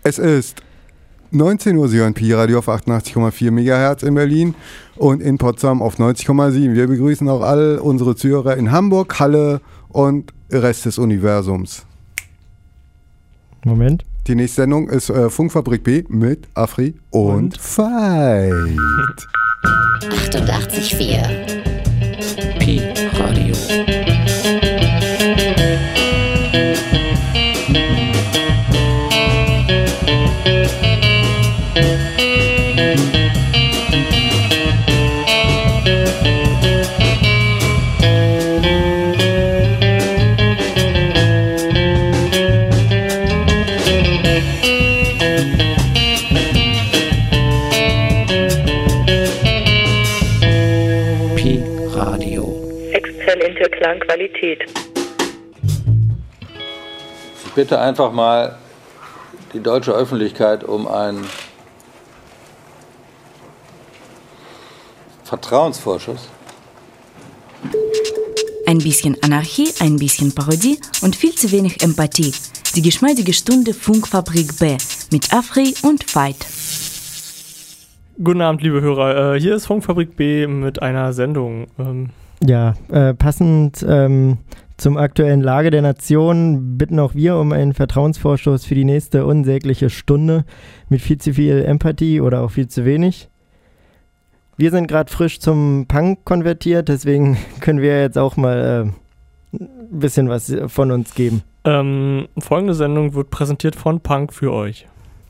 Es ist 19 Uhr, Sie hören Pi-Radio auf 88,4 MHz in Berlin und in Potsdam auf 90,7. Wir begrüßen auch all unsere Zuhörer in Hamburg, Halle und Rest des Universums. Moment. Die nächste Sendung ist Funkfabrik B mit Afri und Veit. 88,4 Pi-Radio. Exzellente Klangqualität. Ich bitte einfach mal die deutsche Öffentlichkeit um einen Vertrauensvorschuss. Ein bisschen Anarchie, ein bisschen Parodie und viel zu wenig Empathie. Die geschmeidige Stunde Funkfabrik B mit Afri und Veit. Guten Abend, liebe Hörer. Hier ist Funkfabrik B mit einer Sendung. Passend zum aktuellen Lage der Nation bitten auch wir um einen Vertrauensvorschuss für die nächste unsägliche Stunde mit viel zu viel Empathie oder auch viel zu wenig. Wir sind gerade frisch zum Punk konvertiert, deswegen können wir jetzt auch mal ein bisschen was von uns geben. Folgende Sendung wird präsentiert von Punk für euch.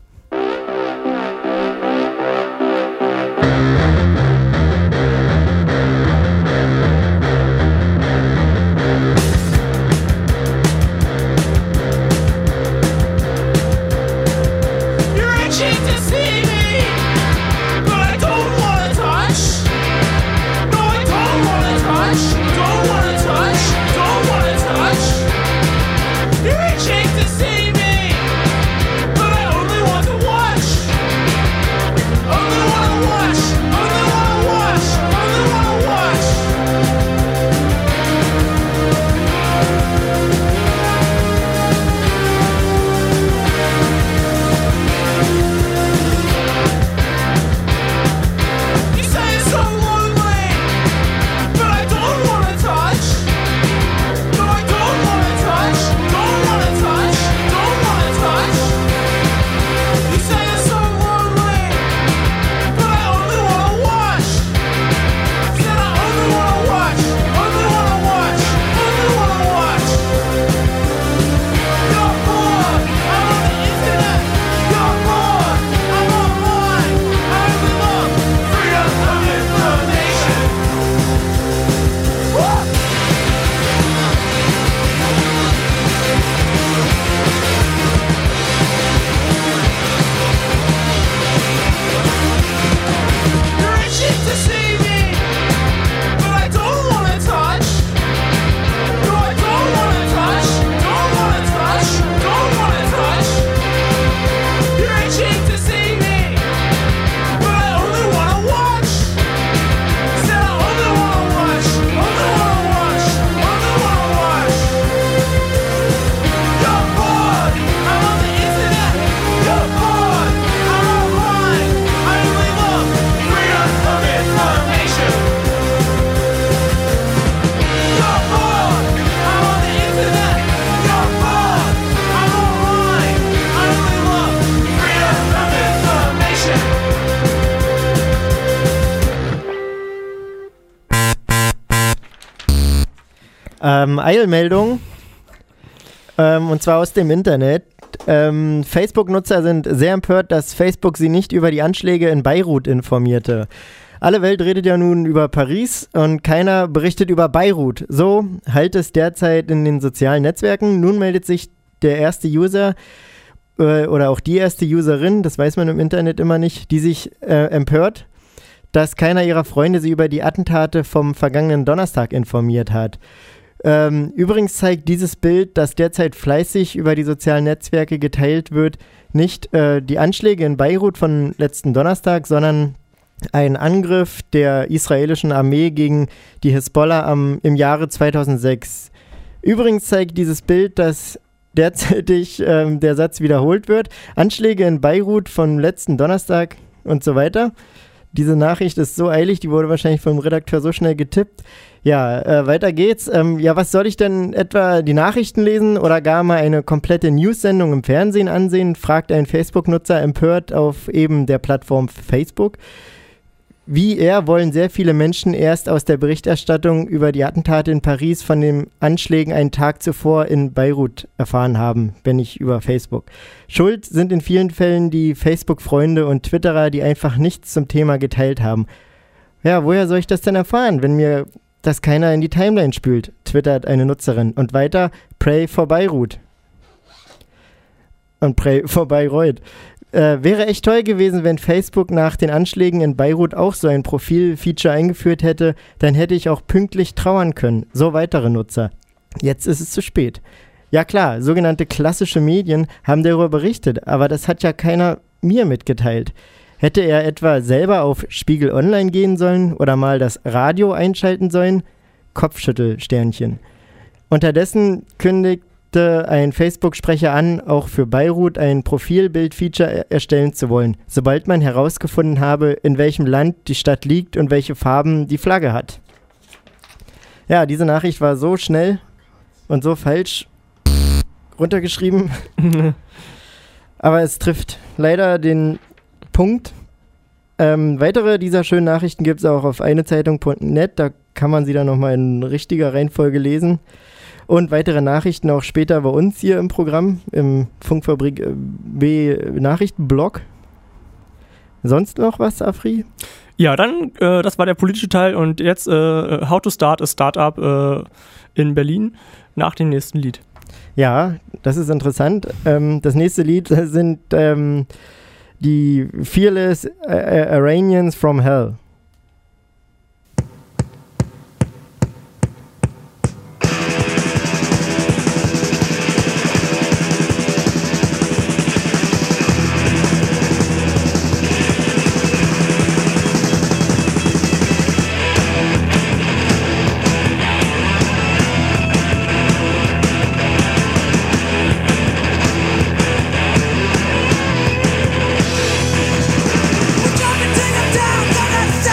Eilmeldung, und zwar aus dem Internet. Facebook-Nutzer sind sehr empört, dass Facebook sie nicht über die Anschläge in Beirut informierte. Alle Welt redet ja nun über Paris und keiner berichtet über Beirut. So halt es derzeit in den sozialen Netzwerken. Nun meldet sich der erste User oder auch die erste Userin, das weiß man im Internet immer nicht, die sich empört, dass keiner ihrer Freunde sie über die Attentate vom vergangenen Donnerstag informiert hat. Übrigens zeigt dieses Bild, das derzeit fleißig über die sozialen Netzwerke geteilt wird, nicht die Anschläge in Beirut von letzten Donnerstag, sondern einen Angriff der israelischen Armee gegen die Hisbollah im Jahre 2006. Übrigens zeigt dieses Bild, dass derzeitig der Satz wiederholt wird. Anschläge in Beirut vom letzten Donnerstag und so weiter. Diese Nachricht ist so eilig, die wurde wahrscheinlich vom Redakteur so schnell getippt. Ja, weiter geht's. Was soll ich denn etwa die Nachrichten lesen oder gar mal eine komplette News-Sendung im Fernsehen ansehen, fragt ein Facebook-Nutzer empört auf eben der Plattform Facebook. Wie er wollen sehr viele Menschen erst aus der Berichterstattung über die Attentate in Paris von den Anschlägen einen Tag zuvor in Beirut erfahren haben, wenn nicht über Facebook. Schuld sind in vielen Fällen die Facebook-Freunde und Twitterer, die einfach nichts zum Thema geteilt haben. Ja, woher soll ich das denn erfahren, wenn mir das keiner in die Timeline spült, twittert eine Nutzerin. Und weiter, pray for Beirut. Und pray for Bayreuth. Wäre echt toll gewesen, wenn Facebook nach den Anschlägen in Beirut auch so ein Profil-Feature eingeführt hätte, dann hätte ich auch pünktlich trauern können. So weitere Nutzer. Jetzt ist es zu spät. Ja klar, sogenannte klassische Medien haben darüber berichtet, aber das hat ja keiner mir mitgeteilt. Hätte er etwa selber auf Spiegel Online gehen sollen oder mal das Radio einschalten sollen? Kopfschüttelsternchen. Unterdessen kündigte ein Facebook-Sprecher an, auch für Beirut ein Profilbild-Feature erstellen zu wollen, sobald man herausgefunden habe, in welchem Land die Stadt liegt und welche Farben die Flagge hat. Ja, diese Nachricht war so schnell und so falsch runtergeschrieben, aber es trifft leider den Punkt. Weitere dieser schönen Nachrichten gibt es auch auf einezeitung.net, da kann man sie dann nochmal in richtiger Reihenfolge lesen. Und weitere Nachrichten auch später bei uns hier im Programm, im Funkfabrik B Nachrichtenblog. Sonst noch was, Afri? Ja, dann, das war der politische Teil und jetzt How to Start a Startup in Berlin nach dem nächsten Lied. Ja, das ist interessant. Das nächste Lied sind die Fearless Iranians from Hell. Down,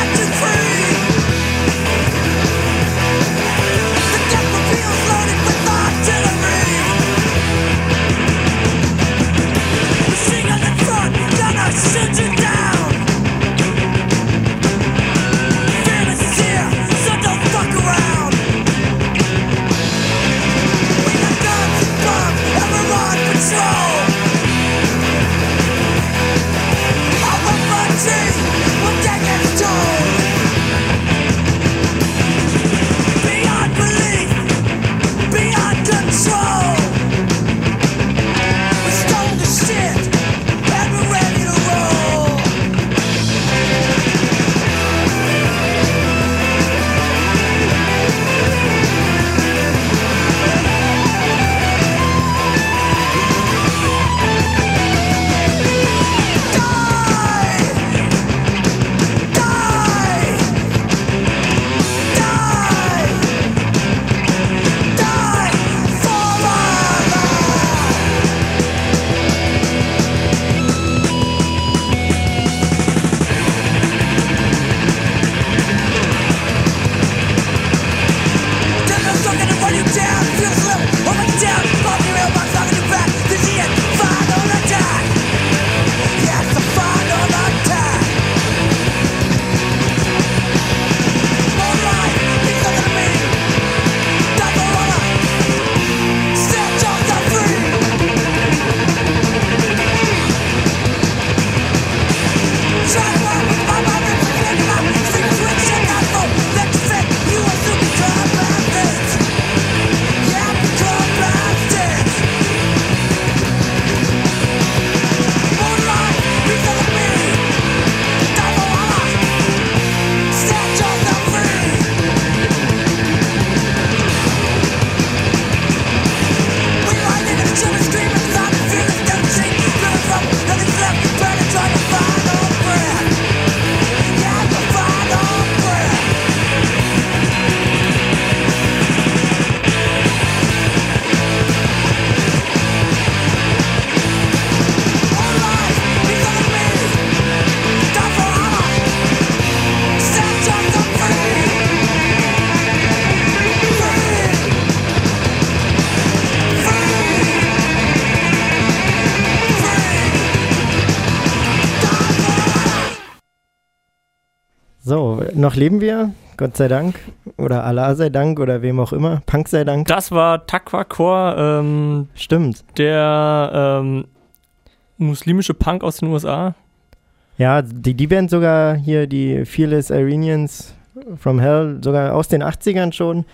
So, noch leben wir, Gott sei Dank, oder Allah sei Dank, oder wem auch immer, Punk sei Dank. Das war Taqwa, Stimmt. der muslimische Punk aus den USA. Ja, die Band sogar hier, die Fearless Iranians from Hell, sogar aus den 80ern schon.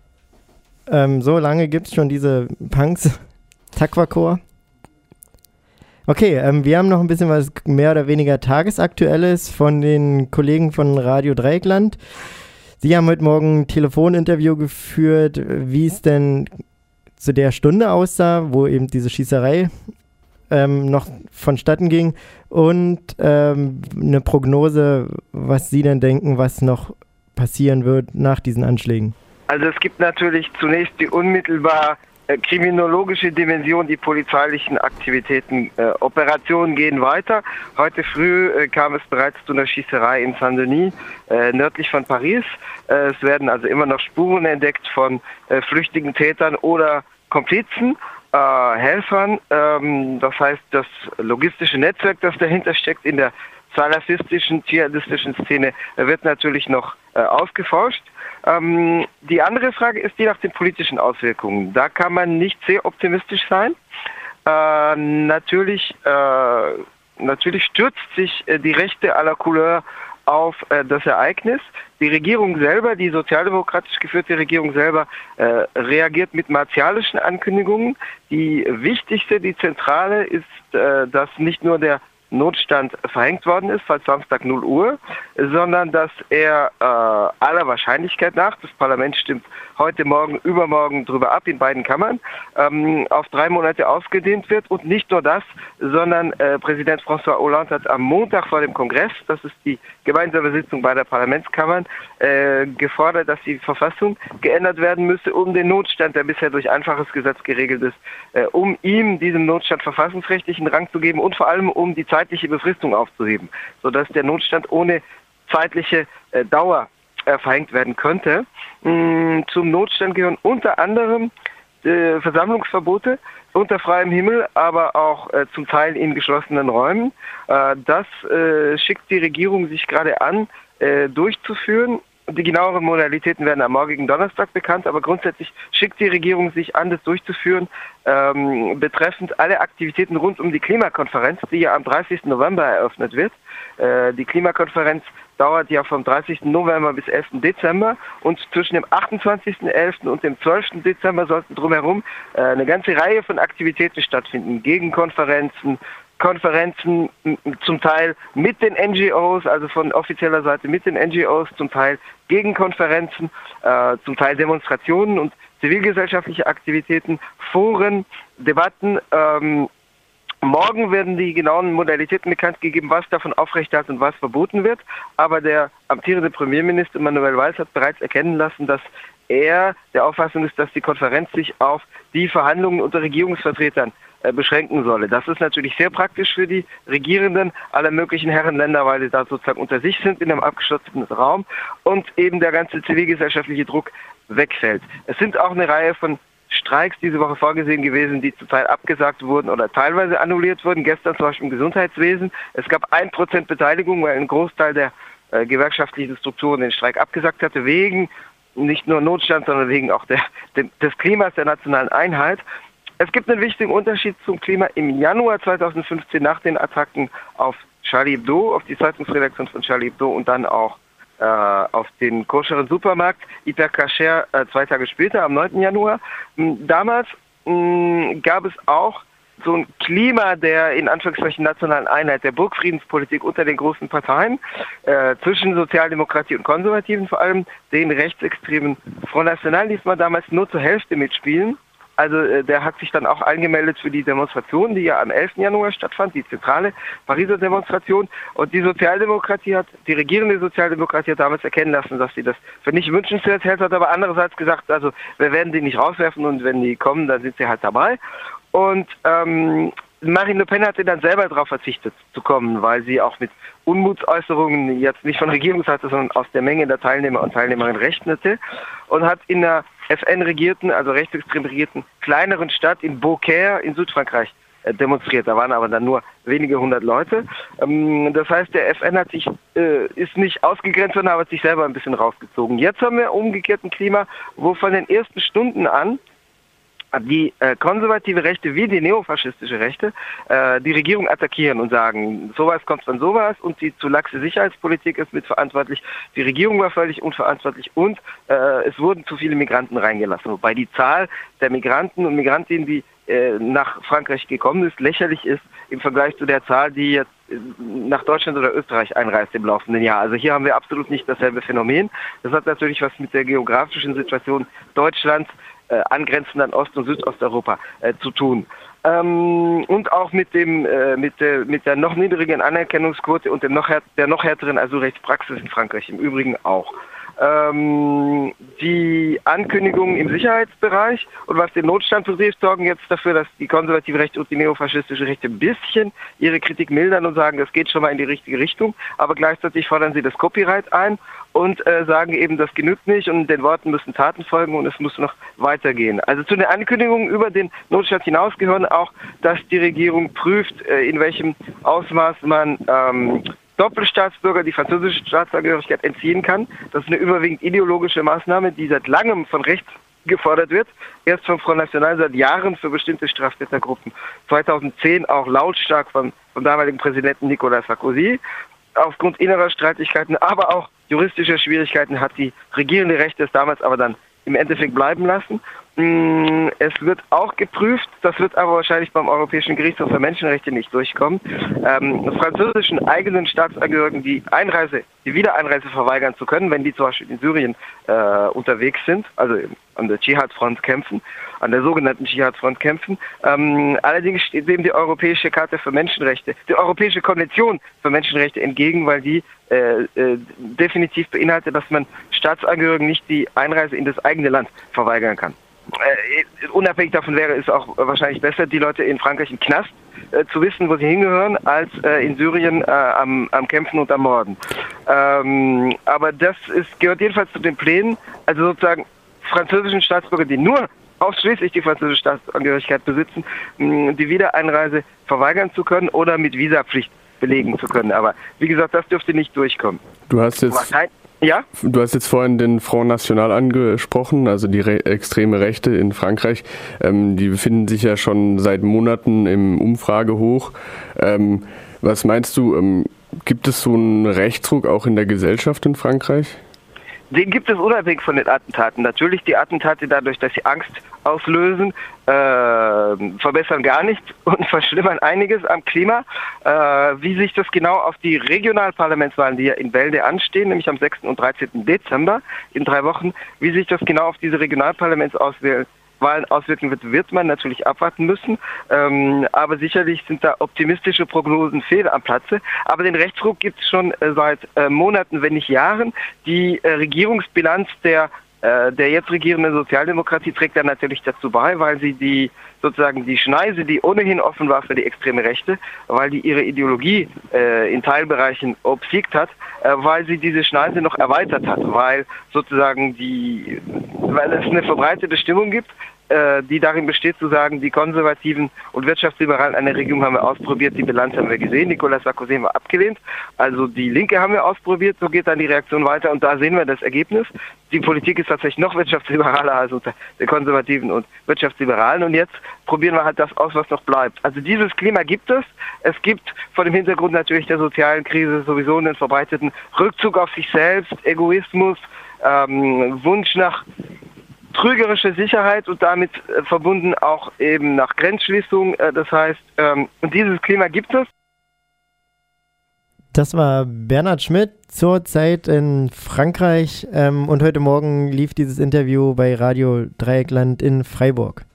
So lange gibt es schon diese Punks, Taqwa. Okay, wir haben noch ein bisschen was mehr oder weniger Tagesaktuelles von den Kollegen von Radio Dreieckland. Sie haben heute Morgen ein Telefoninterview geführt, wie es denn zu der Stunde aussah, wo eben diese Schießerei noch vonstatten ging und eine Prognose, was Sie denn denken, was noch passieren wird nach diesen Anschlägen. Also es gibt natürlich zunächst die unmittelbar kriminologische Dimension, die polizeilichen Aktivitäten, Operationen gehen weiter. Heute früh kam es bereits zu einer Schießerei in Saint-Denis, nördlich von Paris. Es werden also immer noch Spuren entdeckt von flüchtigen Tätern oder Komplizen, Helfern. Das heißt, das logistische Netzwerk, das dahinter steckt in der salafistischen, dschihadistischen Szene, wird natürlich noch ausgeforscht. Die andere Frage ist die nach den politischen Auswirkungen. Da kann man nicht sehr optimistisch sein. Natürlich stürzt sich die Rechte à la Couleur auf das Ereignis. Die Regierung selber, die sozialdemokratisch geführte Regierung selber, reagiert mit martialischen Ankündigungen. Die wichtigste, die zentrale ist, dass nicht nur der Notstand verhängt worden ist, seit Samstag 0 Uhr, sondern dass er aller Wahrscheinlichkeit nach, das Parlament stimmt heute Morgen, übermorgen drüber ab in beiden Kammern, auf 3 Monate ausgedehnt wird. Und nicht nur das, sondern Präsident François Hollande hat am Montag vor dem Kongress, das ist die gemeinsame Sitzung beider Parlamentskammern, gefordert, dass die Verfassung geändert werden müsse, um den Notstand, der bisher durch einfaches Gesetz geregelt ist, um ihm, diesem Notstand, verfassungsrechtlichen Rang zu geben und vor allem um die zeitliche Befristung aufzuheben, sodass der Notstand ohne zeitliche Dauer verhängt werden könnte. Zum Notstand gehören unter anderem Versammlungsverbote unter freiem Himmel, aber auch zum Teil in geschlossenen Räumen. Das schickt die Regierung sich gerade an, durchzuführen. Die genaueren Modalitäten werden am morgigen Donnerstag bekannt, aber grundsätzlich schickt die Regierung sich an, das durchzuführen, betreffend alle Aktivitäten rund um die Klimakonferenz, die ja am 30. November eröffnet wird. Die Klimakonferenz dauert ja vom 30. November bis 11. Dezember und zwischen dem 28.11. und dem 12. Dezember sollten drumherum eine ganze Reihe von Aktivitäten stattfinden. Gegenkonferenzen, Konferenzen, zum Teil mit den NGOs, also von offizieller Seite mit den NGOs, zum Teil Gegenkonferenzen, zum Teil Demonstrationen und zivilgesellschaftliche Aktivitäten, Foren, Debatten. Morgen werden die genauen Modalitäten bekannt gegeben, was davon aufrechterhalten und was verboten wird. Aber der amtierende Premierminister Manuel Valls hat bereits erkennen lassen, dass er der Auffassung ist, dass die Konferenz sich auf die Verhandlungen unter Regierungsvertretern beschränken solle. Das ist natürlich sehr praktisch für die Regierenden aller möglichen Herrenländer, weil sie da sozusagen unter sich sind in einem abgeschlossenen Raum und eben der ganze zivilgesellschaftliche Druck wegfällt. Es sind auch eine Reihe von Streiks diese Woche vorgesehen gewesen, die zum Teil abgesagt wurden oder teilweise annulliert wurden. Gestern zum Beispiel im Gesundheitswesen. Es gab 1% Beteiligung, weil ein Großteil der gewerkschaftlichen Strukturen den Streik abgesagt hatte, wegen nicht nur Notstand, sondern wegen auch des Klimas, der nationalen Einheit. Es gibt einen wichtigen Unterschied zum Klima. Im Januar 2015 nach den Attacken auf Charlie Hebdo, auf die Zeitungsredaktion von Charlie Hebdo und dann auch auf den koscheren Supermarkt Hyper Cacher 2 Tage später, am 9. Januar. Damals gab es auch so ein Klima der in Anführungszeichen nationalen Einheit, der Burgfriedenspolitik unter den großen Parteien, zwischen Sozialdemokratie und Konservativen, vor allem den rechtsextremen Front National, ließ man damals nur zur Hälfte mitspielen. Also der hat sich dann auch angemeldet für die Demonstration, die ja am 11. Januar stattfand, die zentrale Pariser Demonstration. Und die regierende Sozialdemokratie hat damals erkennen lassen, dass sie das für nicht wünschenswert hält, hat aber andererseits gesagt, also wir werden die nicht rauswerfen und wenn die kommen, dann sind sie halt dabei. Und Marine Le Pen hatte dann selber darauf verzichtet zu kommen, weil sie auch mit Unmutsäußerungen jetzt nicht von Regierungsseite, sondern aus der Menge der Teilnehmer und Teilnehmerinnen rechnete und hat in der FN-regierten, also rechtsextrem regierten, kleineren Stadt in Beaucaire in Südfrankreich demonstriert. Da waren aber dann nur wenige hundert Leute. Das heißt, der FN ist nicht ausgegrenzt, sondern hat sich selber ein bisschen rausgezogen. Jetzt haben wir umgekehrt ein Klima, wo von den ersten Stunden an die konservative Rechte wie die neofaschistische Rechte die Regierung attackieren und sagen, sowas kommt von sowas und die zu laxe Sicherheitspolitik ist mitverantwortlich, die Regierung war völlig unverantwortlich und es wurden zu viele Migranten reingelassen. Wobei die Zahl der Migranten und Migrantinnen, die nach Frankreich gekommen ist, lächerlich ist im Vergleich zu der Zahl, die jetzt nach Deutschland oder Österreich einreist im laufenden Jahr. Also hier haben wir absolut nicht dasselbe Phänomen. Das hat natürlich was mit der geografischen Situation Deutschlands angrenzend an Ost- und Südosteuropa zu tun. Und auch mit der noch niedrigen Anerkennungsquote und der noch härteren Asylrechtspraxis in Frankreich im Übrigen auch. Die Ankündigungen im Sicherheitsbereich und was den Notstand betrifft, sorgen jetzt dafür, dass die konservative Rechte und die neofaschistische Rechte ein bisschen ihre Kritik mildern und sagen, das geht schon mal in die richtige Richtung, aber gleichzeitig fordern sie das Copyright ein und sagen eben, das genügt nicht und den Worten müssen Taten folgen und es muss noch weitergehen. Also zu den Ankündigungen über den Notstand hinaus gehören auch, dass die Regierung prüft, in welchem Ausmaß man Doppelstaatsbürger die französische Staatsangehörigkeit entziehen kann. Das ist eine überwiegend ideologische Maßnahme, die seit langem von rechts gefordert wird. Erst vom Front National seit Jahren für bestimmte Straftätergruppen. 2010 auch lautstark vom damaligen Präsidenten Nicolas Sarkozy. Aufgrund innerer Streitigkeiten, aber auch juristischer Schwierigkeiten hat die regierende Rechte es damals aber dann im Endeffekt bleiben lassen. Es wird auch geprüft, das wird aber wahrscheinlich beim Europäischen Gerichtshof für Menschenrechte nicht durchkommen, französischen eigenen Staatsangehörigen die Wiedereinreise verweigern zu können, wenn die zum Beispiel in Syrien unterwegs sind, also an der Dschihad-Front kämpfen, an der sogenannten Dschihad-Front kämpfen. Allerdings steht dem die Europäische Charta für Menschenrechte, die Europäische Konvention für Menschenrechte entgegen, weil die definitiv beinhaltet, dass man Staatsangehörigen nicht die Einreise in das eigene Land verweigern kann. Unabhängig davon wäre es auch wahrscheinlich besser, die Leute in Frankreich im Knast zu wissen, wo sie hingehören, als in Syrien am Kämpfen und am Morden. Aber das gehört jedenfalls zu den Plänen, also sozusagen französischen Staatsbürger, die nur ausschließlich die französische Staatsangehörigkeit besitzen, die Wiedereinreise verweigern zu können oder mit Visapflicht belegen zu können. Aber wie gesagt, das dürfte nicht durchkommen. Du hast jetzt vorhin den Front National angesprochen, also die extreme Rechte in Frankreich. Die befinden sich ja schon seit Monaten im Umfragehoch. Was meinst du, gibt es so einen Rechtsruck auch in der Gesellschaft in Frankreich? Den gibt es unabhängig von den Attentaten. Natürlich die Attentate dadurch, dass sie Angst auslösen, verbessern gar nichts und verschlimmern einiges am Klima. Wie sich das genau auf die Regionalparlamentswahlen, die ja in Welde anstehen, nämlich am 6. und 13. Dezember, in 3 Wochen, wie sich das genau auf diese Regionalparlamentswahlen auswirken wird man natürlich abwarten müssen. Aber sicherlich sind da optimistische Prognosen fehl am Platze. Aber den Rechtsruck gibt es schon seit Monaten, wenn nicht Jahren. Die Regierungsbilanz der jetzt regierenden Sozialdemokratie trägt dann natürlich dazu bei, weil sie die Schneise, die ohnehin offen war für die extreme Rechte, weil die ihre Ideologie in Teilbereichen obsiegt hat, weil sie diese Schneise noch erweitert hat, weil es eine verbreitete Stimmung gibt, die darin besteht zu sagen, die Konservativen und Wirtschaftsliberalen an der Regierung haben wir ausprobiert, die Bilanz haben wir gesehen, Nicolas Sarkozy haben wir abgelehnt, also die Linke haben wir ausprobiert, so geht dann die Reaktion weiter und da sehen wir das Ergebnis. Die Politik ist tatsächlich noch wirtschaftsliberaler als unter der Konservativen und Wirtschaftsliberalen und jetzt probieren wir halt das aus, was noch bleibt. Also dieses Klima gibt es. Es gibt vor dem Hintergrund natürlich der sozialen Krise sowieso einen verbreiteten Rückzug auf sich selbst, Egoismus, Wunsch nach trügerische Sicherheit und damit verbunden auch eben nach Grenzschließung. Das heißt, und dieses Klima gibt es. Das war Bernhard Schmidt, zurzeit in Frankreich und heute Morgen lief dieses Interview bei Radio Dreieckland in Freiburg.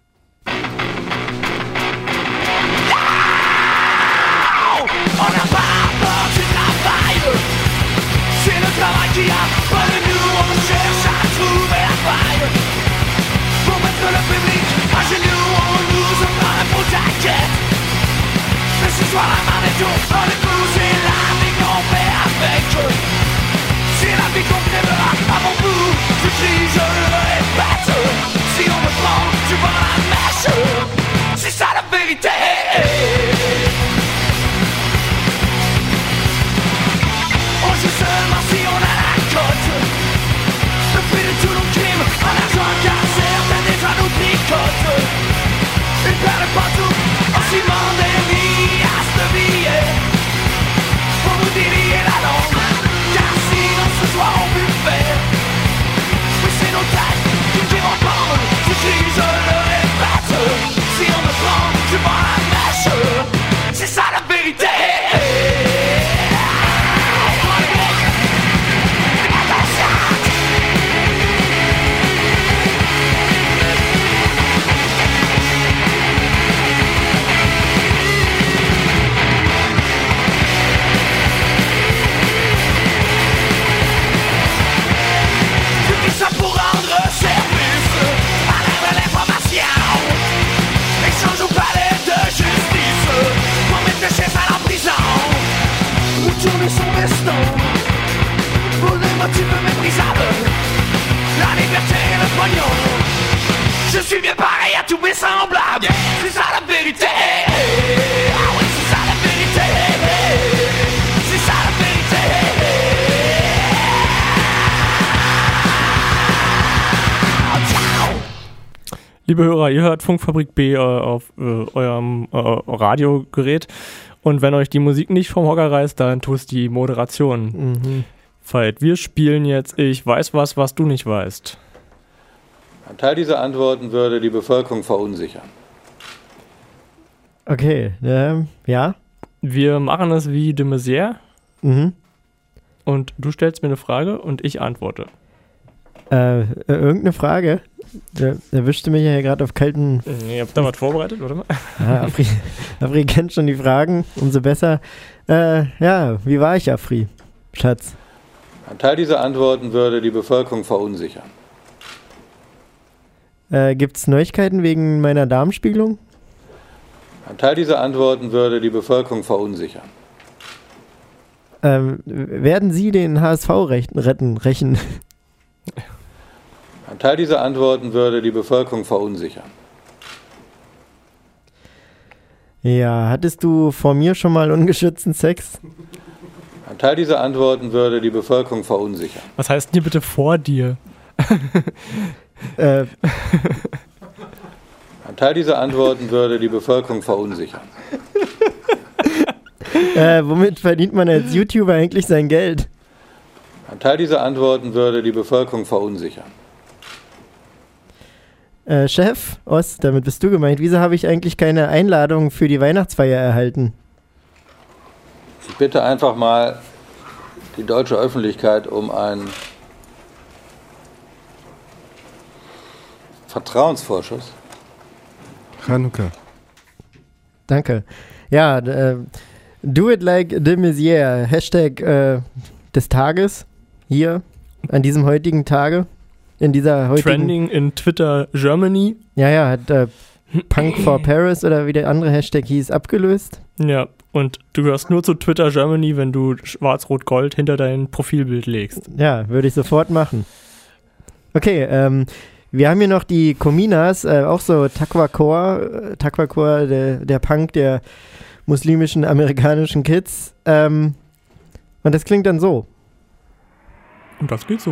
Si la vie complémera à mon bout, je crie, je le répète. Si on me prend, tu vois la mèche. C'est ça la vérité. per le partout, on s'y mandélie à se levier pour nous délier la langue, car sinon ce soir on buffet. Oui, c'est nos têtes qui tirent en bande, je crie, je le répète, si on me prend, je prends la mèche, c'est ça la vérité. Ça pour rendre service à l'ère de l'information, échange au palais de justice pour mettre le chef à la prison ou tourner son veston pour des motifs méprisables, la liberté et le pognon. Je suis bien pareil à tous mes semblables, c'est ça la vérité. Ah oui, c'est ça la vérité. C'est ça la vérité. Liebe Hörer, ihr hört Funkfabrik B auf eurem Radiogerät und wenn euch die Musik nicht vom Hocker reißt, dann tust die Moderation. Veit, wir spielen jetzt Ich weiß was du nicht weißt. Ein Teil dieser Antworten würde die Bevölkerung verunsichern. Okay, ja. Wir machen es wie de Maizière und du stellst mir eine Frage und ich antworte. Irgendeine Frage? Der erwischte mich ja hier gerade auf kalten... Nee, habt ihr was vorbereitet, warte mal. Ja, Afri kennt schon die Fragen, umso besser. Wie war ich, Afri? Schatz. Ein Teil dieser Antworten würde die Bevölkerung verunsichern. Gibt's Neuigkeiten wegen meiner Darmspiegelung? Ein Teil dieser Antworten würde die Bevölkerung verunsichern. Werden Sie den HSV rächen? Ein Teil dieser Antworten würde die Bevölkerung verunsichern. Ja, hattest du vor mir schon mal ungeschützten Sex? Ein Teil dieser Antworten würde die Bevölkerung verunsichern. Was heißt denn hier bitte vor dir? Ein Teil dieser Antworten würde die Bevölkerung verunsichern. Womit verdient man als YouTuber eigentlich sein Geld? Ein Teil dieser Antworten würde die Bevölkerung verunsichern. Chef, Ost, damit bist du gemeint. Wieso habe ich eigentlich keine Einladung für die Weihnachtsfeier erhalten? Ich bitte einfach mal die deutsche Öffentlichkeit um einen Vertrauensvorschuss. Chanukka. Danke. Ja, do it like de Maizière. Hashtag des Tages hier an diesem heutigen Tage. In dieser heutigen... Trending in Twitter Germany. Ja, hat Punk for Paris oder wie der andere Hashtag hieß, abgelöst. Ja, und du gehörst nur zu Twitter Germany, wenn du schwarz-rot-gold hinter dein Profilbild legst. Ja, würde ich sofort machen. Okay, wir haben hier noch die Kominas, auch so Takwakor, der Punk der muslimischen amerikanischen Kids. Und das klingt dann so. Und das geht so.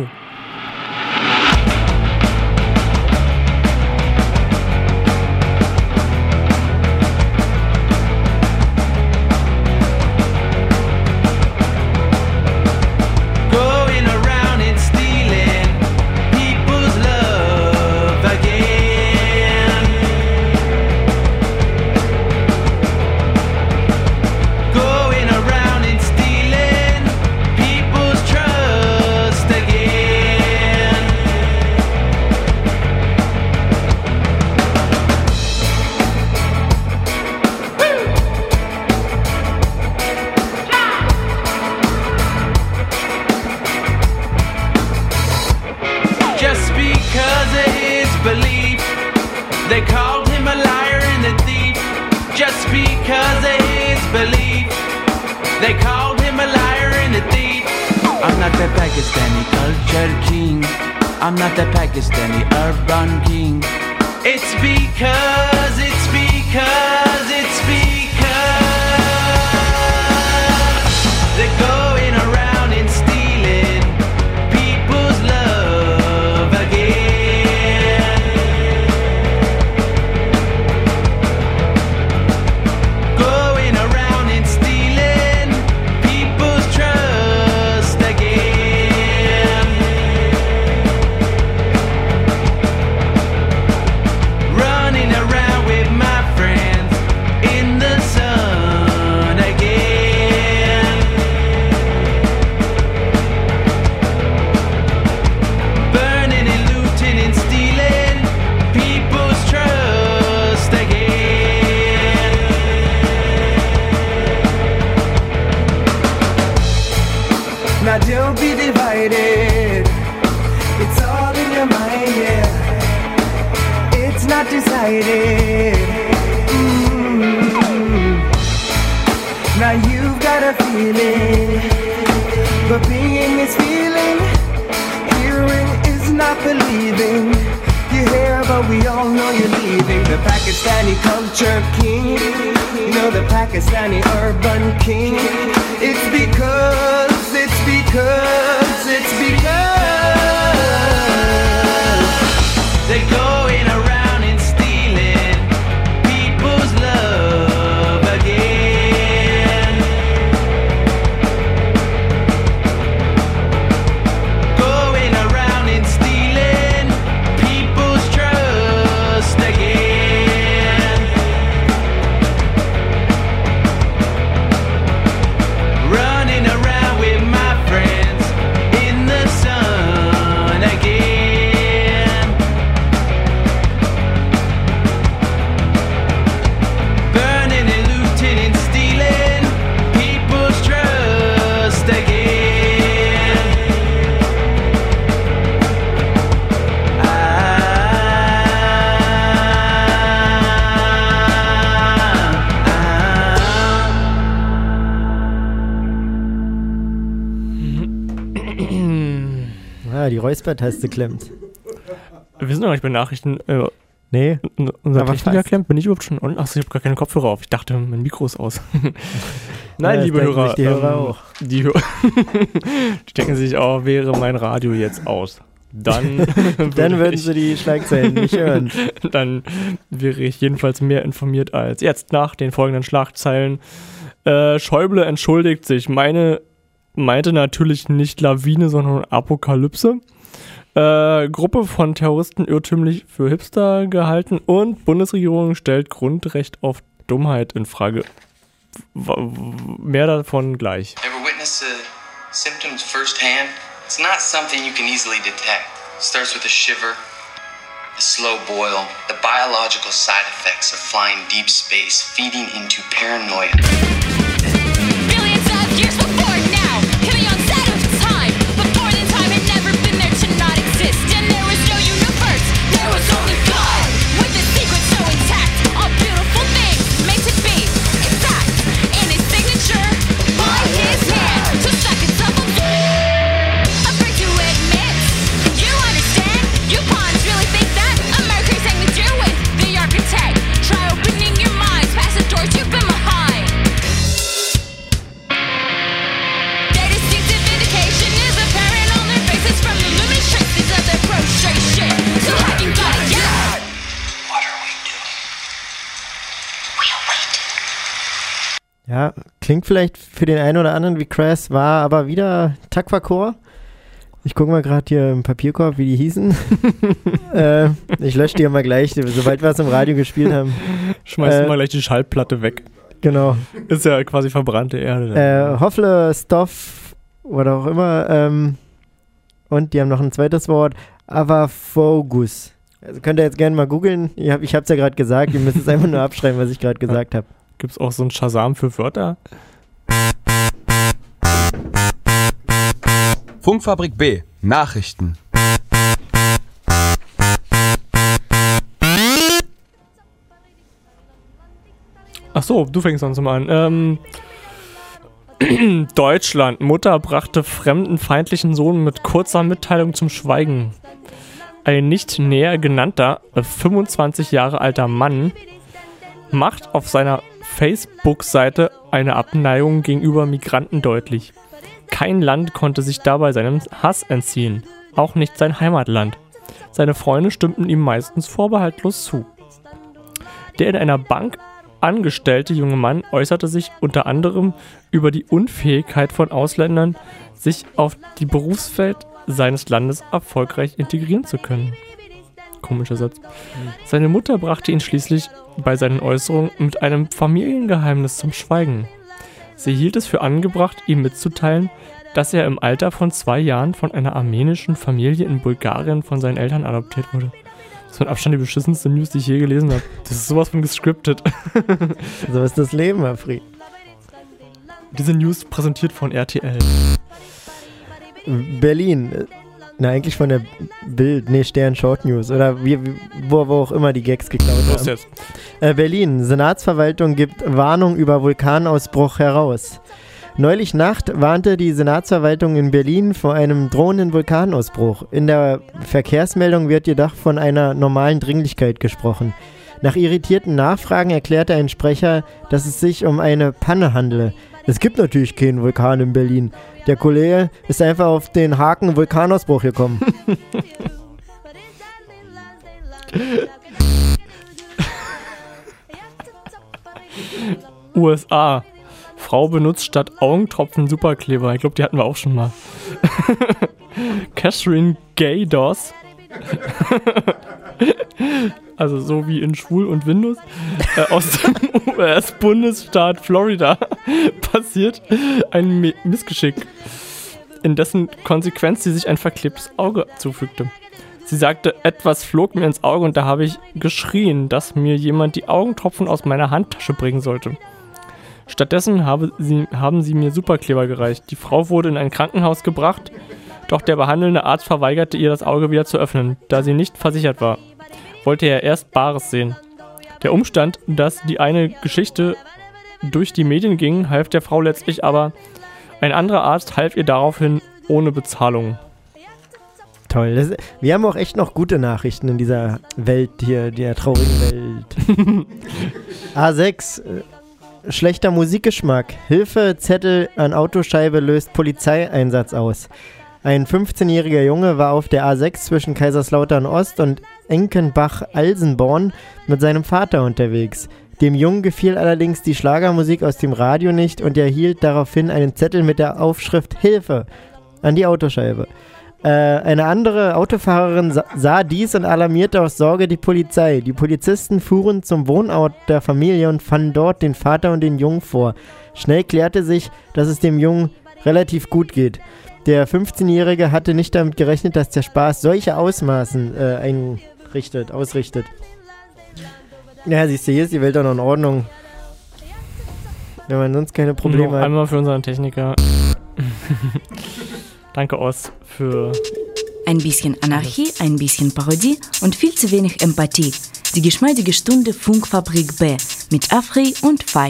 I'm not the Pakistani urban king. It's because they're going around and stealing people's love again. Now don't be divided. It's all in your mind, yeah. It's not decided. Now you've got a feeling, but being is feeling. Hearing is not believing. You hear, but we all know you're leaving. The Pakistani culture king, you know, the Pakistani urban king. It's because they're going around and stealing people's love again. Going around and stealing people's trust again. Running around with my friends in the sun again. Burning and looting and stealing people's trust again. Die Räuspertaste klemmt. Wir sind noch nicht bei Nachrichten. Nee. Unser aber Techniker fast. klemmt. Bin ich überhaupt schon on? Achso, ich habe gar keine Kopfhörer auf. Ich dachte, mein Mikro ist aus. Nein, Ja, liebe das denken Hörer. sich die Hörer auch. Die denken sich auch, wäre mein Radio jetzt aus. Dann, Dann würden sie die Schlagzeilen nicht hören. Dann wäre ich jedenfalls mehr informiert als jetzt nach den folgenden Schlagzeilen. Schäuble entschuldigt sich. Meinte natürlich nicht Lawine, sondern Apokalypse. Gruppe von Terroristen irrtümlich für Hipster gehalten und Bundesregierung stellt Grundrecht auf Dummheit in Frage. Mehr davon gleich. Ever witness symptoms firsthand? It's not something you can easily detect. It starts with a shiver, a slow boil, the biological side effects of flying deep space, feeding into paranoia. Billions of years before now, in the onset of time. Before the time had never been there to not exist, and there was no universe. There was only God, with the secret so intact. All beautiful things made to be exact. In his signature, by his hand, to seconds of a afraid to admit. You understand? You pawns really think that America's anything to do with the architect. Try opening your minds past the doors you've been behind. Their distinctive indication is apparent on their faces from the luminous traces of their prostration. So have you got it yet? What are we doing? We'll wait. Ja, klingt vielleicht für den einen oder anderen wie Crass, war aber wieder Taquacor. Ich gucke mal gerade hier im Papierkorb, wie die hießen. Ich lösche die mal gleich, sobald wir es im Radio gespielt haben. Schmeißen mal gleich die Schallplatte weg. Genau. Ist ja quasi verbrannte Erde. Hoffle, Stoff oder auch immer. Und die haben noch ein zweites Wort. Avafogus. Also könnt ihr jetzt gerne mal googeln. Ich hab's ja gerade gesagt. Ihr müsst es einfach nur abschreiben, was ich gerade gesagt habe. Gibt's auch so ein Shazam für Wörter? Funkfabrik B. Nachrichten. Ach so, du fängst sonst mal an. Deutschland. Mutter brachte fremdenfeindlichen Sohn mit kurzer Mitteilung zum Schweigen. Ein nicht näher genannter, 25 Jahre alter Mann macht auf seiner Facebook-Seite eine Abneigung gegenüber Migranten deutlich. Kein Land konnte sich dabei seinem Hass entziehen, auch nicht sein Heimatland. Seine Freunde stimmten ihm meistens vorbehaltlos zu. Der in einer Bank angestellte junge Mann äußerte sich unter anderem über die Unfähigkeit von Ausländern, sich auf die Berufswelt seines Landes erfolgreich integrieren zu können. Komischer Satz. Seine Mutter brachte ihn schließlich bei seinen Äußerungen mit einem Familiengeheimnis zum Schweigen. Sie hielt es für angebracht, ihm mitzuteilen, dass er im Alter von 2 Jahren von einer armenischen Familie in Bulgarien von seinen Eltern adoptiert wurde. Das ist mit Abstand die beschissenste News, die ich je gelesen habe. Das ist sowas von gescriptet. So ist das Leben, Herr Fried. Diese News präsentiert von RTL. Berlin. Na, eigentlich von der Stern Short News oder wo auch immer die Gags geklaut haben. Jetzt. Berlin. Senatsverwaltung gibt Warnung über Vulkanausbruch heraus. Neulich Nacht warnte die Senatsverwaltung in Berlin vor einem drohenden Vulkanausbruch. In der Verkehrsmeldung wird jedoch von einer normalen Dringlichkeit gesprochen. Nach irritierten Nachfragen erklärte ein Sprecher, dass es sich um eine Panne handele. Es gibt natürlich keinen Vulkan in Berlin. Der Kollege ist einfach auf den Haken Vulkanausbruch gekommen. USA. Frau benutzt statt Augentropfen Superkleber. Ich glaube, die hatten wir auch schon mal. Catherine Gaydos. Also so wie in Schwul und Windows. Aus dem US-Bundesstaat Florida passiert ein Missgeschick, in dessen Konsequenz sie sich ein verklebtes Auge zufügte. Sie sagte, etwas flog mir ins Auge und da habe ich geschrien, dass mir jemand die Augentropfen aus meiner Handtasche bringen sollte. Stattdessen haben sie mir Superkleber gereicht. Die Frau wurde in ein Krankenhaus gebracht, doch der behandelnde Arzt verweigerte ihr das Auge wieder zu öffnen, da sie nicht versichert war. Wollte er erst Bares sehen. Der Umstand, dass die eine Geschichte durch die Medien ging, half der Frau letztlich, aber ein anderer Arzt half ihr daraufhin ohne Bezahlung. Toll. Wir haben auch echt noch gute Nachrichten in dieser Welt hier, der traurigen Welt. A6. Schlechter Musikgeschmack. Hilfezettel an Autoscheibe löst Polizeieinsatz aus. Ein 15-jähriger Junge war auf der A6 zwischen Kaiserslautern Ost und Enkenbach-Alsenborn mit seinem Vater unterwegs. Dem Jungen gefiel allerdings die Schlagermusik aus dem Radio nicht und er hielt daraufhin einen Zettel mit der Aufschrift Hilfe an die Autoscheibe. Eine andere Autofahrerin sah dies und alarmierte aus Sorge die Polizei. Die Polizisten fuhren zum Wohnort der Familie und fanden dort den Vater und den Jungen vor. Schnell klärte sich, dass es dem Jungen relativ gut geht. Der 15-Jährige hatte nicht damit gerechnet, dass der Spaß solche Ausmaßen ausrichtet. Ja, siehst du, hier ist die Welt auch noch in Ordnung. Wenn man sonst keine Probleme hat. Einmal für unseren Techniker. Danke, Ost, für... Ein bisschen Anarchie, ein bisschen Parodie und viel zu wenig Empathie. Die geschmeidige Stunde Funkfabrik B mit Afri und Veit.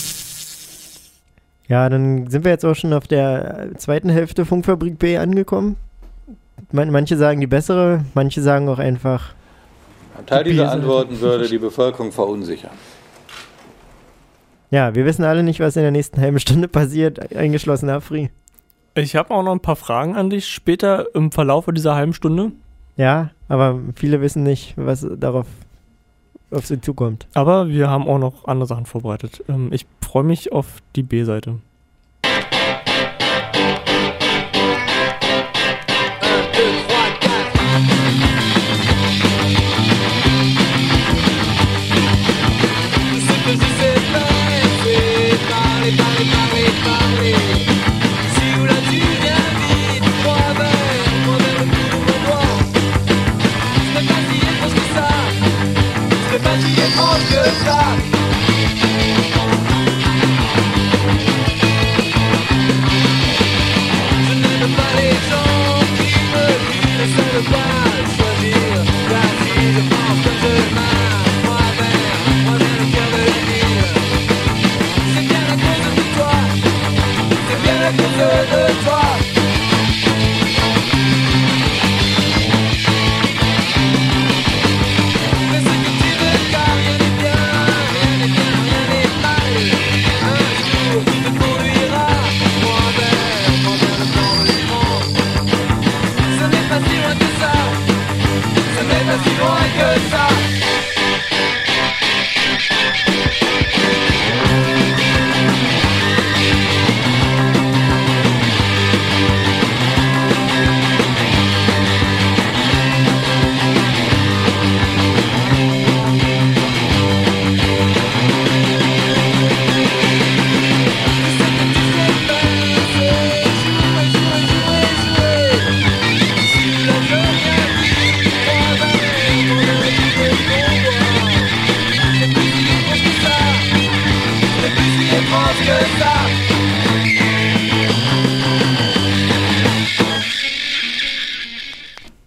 Ja, dann sind wir jetzt auch schon auf der zweiten Hälfte Funkfabrik B angekommen. Manche sagen die bessere, manche sagen auch einfach... Ein Teil dieser Antworten würde die Bevölkerung verunsichern. Ja, wir wissen alle nicht, was in der nächsten halben Stunde passiert, eingeschlossen Afri. Ich habe auch noch ein paar Fragen an dich später im Verlauf dieser halben Stunde. Ja, aber viele wissen nicht, was darauf auf sie zukommt. Aber wir haben auch noch andere Sachen vorbereitet. Ich freue mich auf die B-Seite.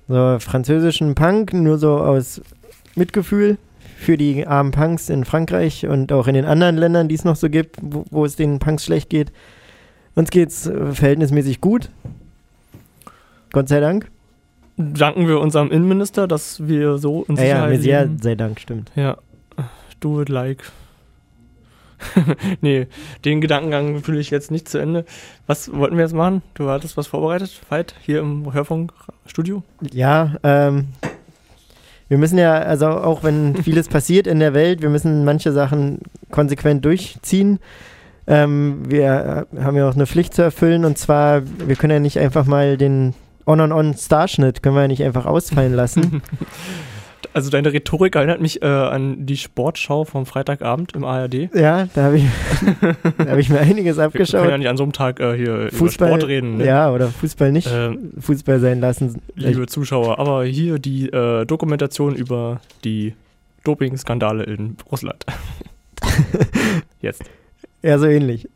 so französischen Punk, nur so aus Mitgefühl für die armen Punks in Frankreich und auch in den anderen Ländern, die es noch so gibt, wo es den Punks schlecht geht. Uns geht's verhältnismäßig gut. Gott sei Dank. Danken wir unserem Innenminister, dass wir so in Sicherheit leben. Ja, sei Dank, stimmt. Ja, do it like. Nee, den Gedankengang fühle ich jetzt nicht zu Ende. Was wollten wir jetzt machen? Du hattest was vorbereitet, Veit, hier im Hörfunkstudio? Ja, wir müssen ja, also auch wenn vieles passiert in der Welt, wir müssen manche Sachen konsequent durchziehen. Wir haben ja auch eine Pflicht zu erfüllen, und zwar, wir können ja nicht einfach mal den On-on-on-Starschnitt können wir ja nicht einfach ausfallen lassen. Also deine Rhetorik erinnert mich an die Sportschau vom Freitagabend im ARD. Ja, da habe ich mir einiges abgeschaut. Wir können ja nicht an so einem Tag hier Fußball, über Sport reden. Ne? Ja, oder Fußball nicht Fußball sein lassen. Liebe Zuschauer, aber hier die Dokumentation über die Doping-Skandale in Russland. Jetzt. Ja, so ähnlich.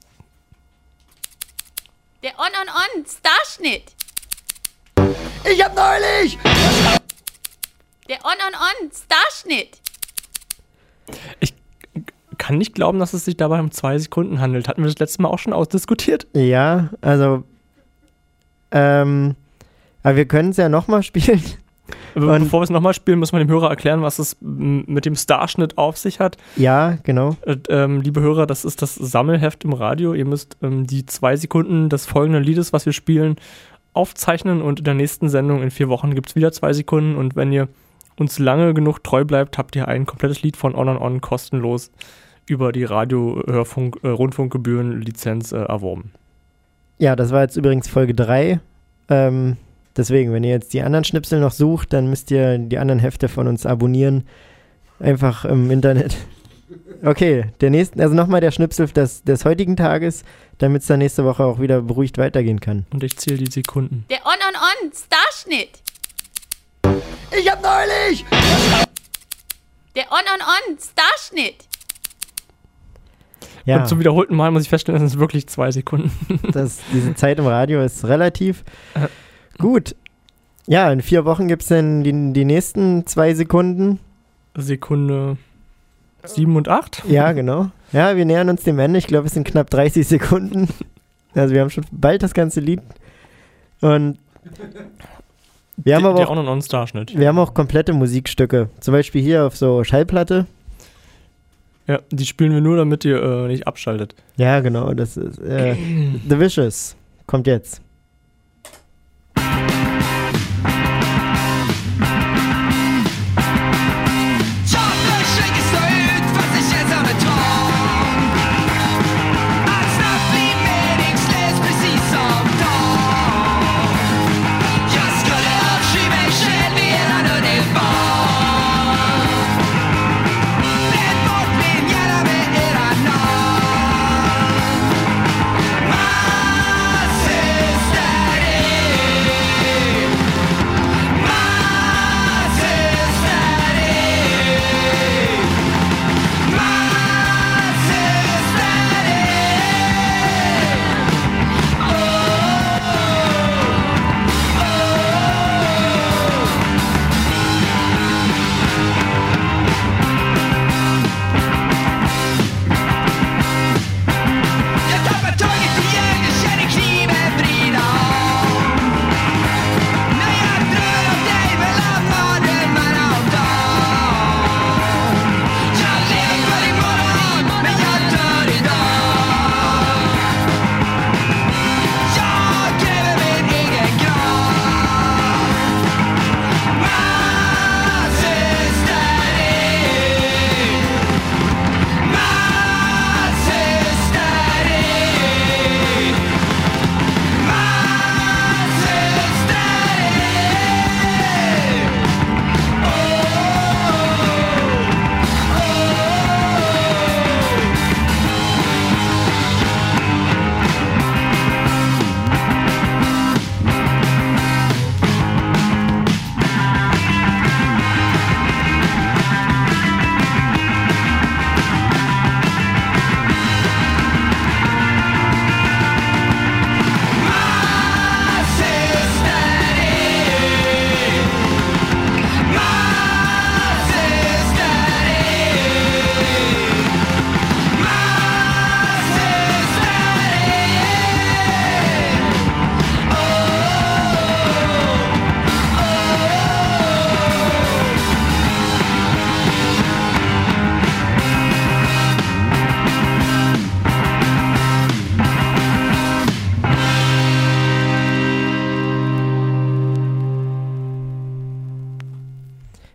Der On-on-on-Starschnitt. Ich hab neulich... Der On-on-on-Starschnitt. Ich kann nicht glauben, dass es sich dabei um 2 Sekunden handelt. Hatten wir das letzte Mal auch schon ausdiskutiert? Ja, also aber wir können es ja nochmal spielen. Aber bevor wir es nochmal spielen, muss man dem Hörer erklären, was es mit dem Starschnitt auf sich hat. Ja, genau. Liebe Hörer, das ist das Sammelheft im Radio. Ihr müsst die 2 Sekunden des folgenden Liedes, was wir spielen, aufzeichnen, und in der nächsten Sendung in 4 Wochen gibt es wieder 2 Sekunden, und wenn ihr uns lange genug treu bleibt, habt ihr ein komplettes Lied von On kostenlos über die Rundfunkgebühren-Lizenz erworben. Ja, das war jetzt übrigens Folge 3. Deswegen, wenn ihr jetzt die anderen Schnipsel noch sucht, dann müsst ihr die anderen Hefte von uns abonnieren. Einfach im Internet. Okay, also nochmal der Schnipsel des heutigen Tages, damit es dann nächste Woche auch wieder beruhigt weitergehen kann. Und ich zähle die Sekunden. Der On-on-on-Starschnitt. Ich hab neulich... Der On-on-on-Starschnitt. Ja. Und zum wiederholten Mal muss ich feststellen, das sind wirklich 2 Sekunden. Diese Zeit im Radio ist relativ gut. Ja, in 4 Wochen gibt es dann die nächsten 2 Sekunden. Sekunde 7 und 8? Ja, genau. Ja, wir nähern uns dem Ende. Ich glaube, es sind knapp 30 Sekunden. Also wir haben schon bald das ganze Lied. Und wir haben aber auch, Starschnitt. Wir haben auch komplette Musikstücke. Zum Beispiel hier auf so Schallplatte. Ja, die spielen wir nur, damit ihr nicht abschaltet. Ja, genau. Das ist The Vicious. Kommt jetzt. Masses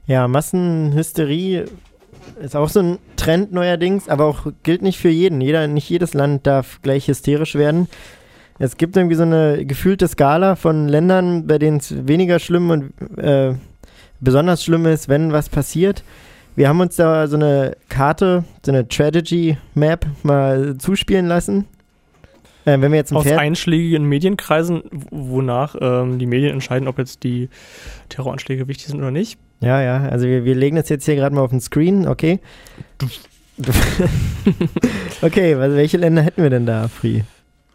Ja, Massenhysterie ist auch so ein Trend neuerdings, aber auch gilt nicht für jeden. Nicht jedes Land darf gleich hysterisch werden. Es gibt irgendwie so eine gefühlte Skala von Ländern, bei denen es weniger schlimm und besonders schlimm ist, wenn was passiert. Wir haben uns da so eine Karte, so eine Tragedy-Map mal zuspielen lassen. Wenn wir jetzt aus einschlägigen Medienkreisen, wonach die Medien entscheiden, ob jetzt die Terroranschläge wichtig sind oder nicht. Ja, also wir legen das jetzt hier gerade mal auf den Screen, okay. Okay, welche Länder hätten wir denn da, Fri?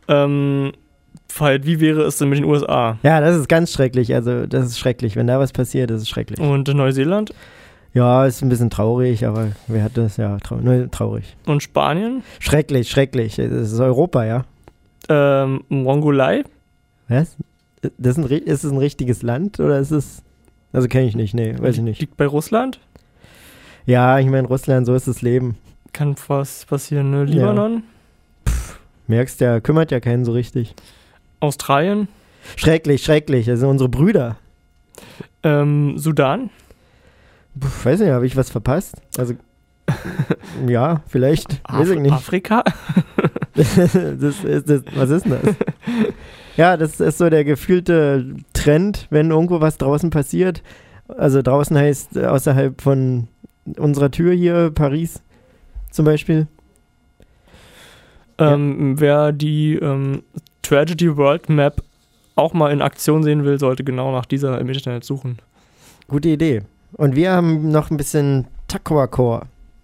Wie wäre es denn mit den USA? Ja, das ist ganz schrecklich, also das ist schrecklich. Wenn da was passiert, das ist schrecklich. Und Neuseeland? Ja, ist ein bisschen traurig, aber wer hat das? Ja, traurig. Und Spanien? Schrecklich. Das ist Europa, ja. Mongolei? Was? Ist es ein richtiges Land oder ist es... Also kenne ich nicht, nee, weiß ich nicht. Liegt bei Russland? Ja, ich meine Russland, so ist das Leben. Kann was passieren, ne? Libanon? Ja. Merkst ja, kümmert ja keinen so richtig. Australien? Schrecklich, das sind unsere Brüder. Sudan? Weiß nicht, habe ich was verpasst? Also, ja, vielleicht, weiß ich nicht. Afrika? Was ist denn das? Ja, das ist so der gefühlte Trend, wenn irgendwo was draußen passiert. Also draußen heißt außerhalb von unserer Tür hier, Paris zum Beispiel. Wer die Tragedy World Map auch mal in Aktion sehen will, sollte genau nach dieser im Internet suchen. Gute Idee. Und wir haben noch ein bisschen Taqwa-Core.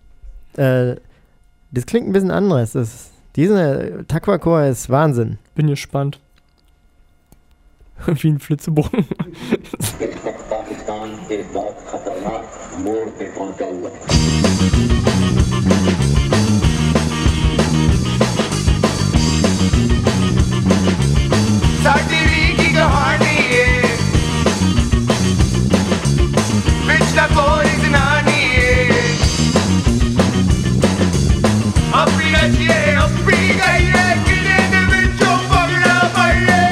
Das klingt ein bisschen anders. Dieser Taqwa-Core ist Wahnsinn. Bin gespannt. Wie ein Flitzebogen. Sag die wiekige Hornie, bitch da boys in honey. Afrika ye, kidene bitch o pagla paye.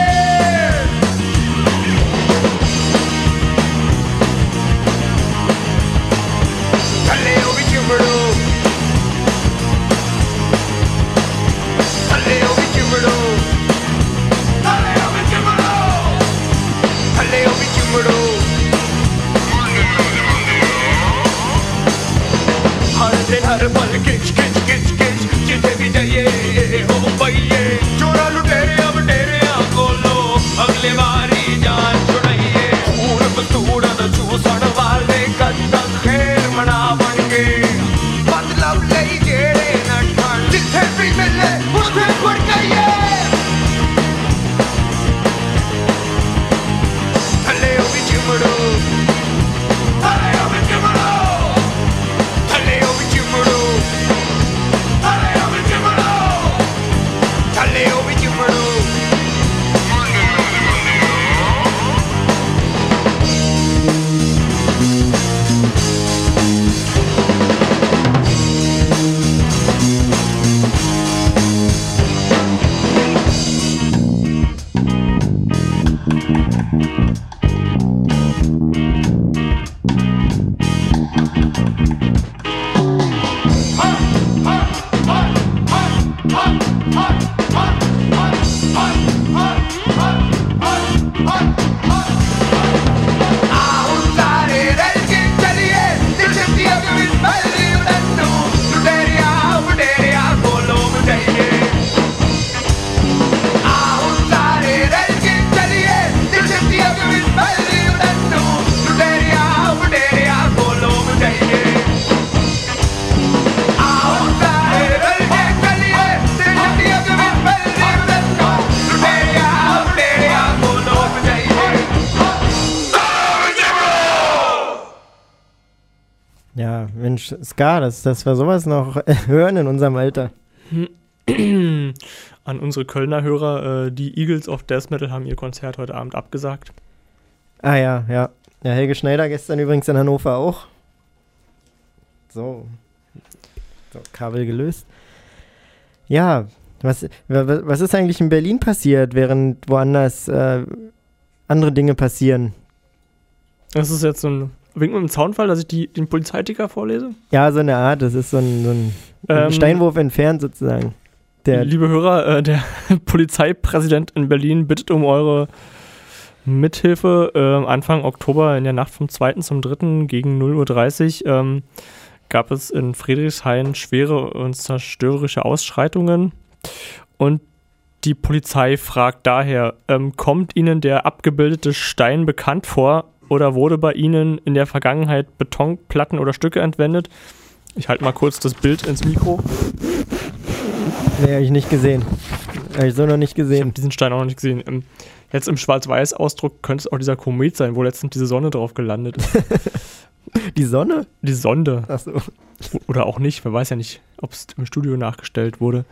Kalle o bichu bado, kalle o bichu bado. हर पल किच किच किच किच जिथे भी जाइए हो पाइए चोरा लुटेरे अब डेरे खोलो अगले बारी जान छुड़ाइए खून बतूड़ा दा चूसण वाले कद खेल मना बन के मतलब ले जेड़े न ठण जिथे भी मिले उठे पड़ गए थले ओ भी चिमड़ो थले ओ भी चिमड़ो थले ओ भी चिमड़ो थले ओ भी चिमड़ो थले ओ भी चिमड़ो Ja, Mensch, Ska, dass wir sowas noch hören in unserem Alter. An unsere Kölner Hörer, die Eagles of Death Metal haben ihr Konzert heute Abend abgesagt. Ah ja. Ja, Helge Schneider gestern übrigens in Hannover auch. So, Kabel gelöst. Ja, was ist eigentlich in Berlin passiert, während woanders andere Dinge passieren? Das ist jetzt so ein Wink mit dem Zaunfall, dass ich den Polizeiticker vorlese? Ja, so eine Art. Das ist so ein Steinwurf entfernt sozusagen. Liebe Hörer, der Polizeipräsident in Berlin bittet um eure Mithilfe. Anfang Oktober in der Nacht vom 2. zum 3. gegen 0:30 Uhr gab es in Friedrichshain schwere und zerstörerische Ausschreitungen. Und die Polizei fragt daher, kommt Ihnen der abgebildete Stein bekannt vor oder wurde bei Ihnen in der Vergangenheit Betonplatten oder Stücke entwendet? Ich halte mal kurz das Bild ins Mikro. Nee, habe ich nicht gesehen. Habe ich so noch nicht gesehen. Ich habe diesen Stein auch noch nicht gesehen. Jetzt im Schwarz-Weiß-Ausdruck könnte es auch dieser Komet sein, wo letztens diese Sonne drauf gelandet ist. Die Sonne? Die Sonde. Ach so. Oder auch nicht, man weiß ja nicht, ob es im Studio nachgestellt wurde.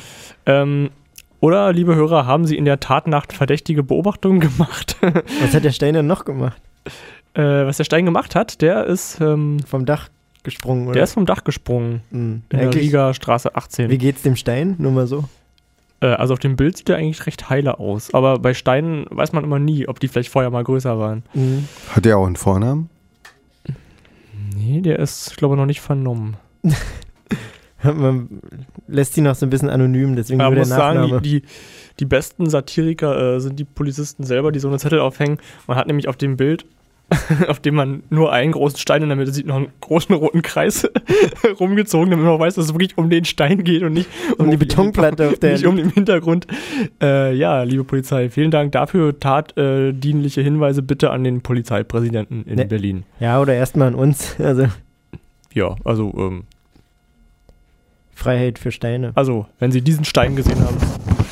Oder, liebe Hörer, haben Sie in der Tatnacht verdächtige Beobachtungen gemacht? Was hat der Stein denn noch gemacht? Was der Stein gemacht hat, der ist vom Dach gesprungen, oder? Der ist vom Dach gesprungen. In der Rieger Straße 18. Wie geht's dem Stein? Nur mal so. Also auf dem Bild sieht er eigentlich recht heile aus. Aber bei Steinen weiß man immer nie, ob die vielleicht vorher mal größer waren. Mhm. Hat der auch einen Vornamen? Nee, der ist, glaube ich, noch nicht vernommen. Man lässt sie noch so ein bisschen anonym, deswegen nur der Nachname. Sagen, die besten Satiriker sind die Polizisten selber, die so eine Zettel aufhängen. Man hat nämlich auf dem Bild, auf dem man nur einen großen Stein in der Mitte sieht, noch einen großen roten Kreis rumgezogen, damit man weiß, dass es wirklich um den Stein geht und nicht um die Betonplatte auf der nicht um den Hintergrund. Ja, liebe Polizei, vielen Dank dafür. Tatdienliche Hinweise bitte an den Polizeipräsidenten in Berlin. Ja, oder erstmal an uns. Also. Ja, also Freiheit für Steine. Also, wenn Sie diesen Stein gesehen haben.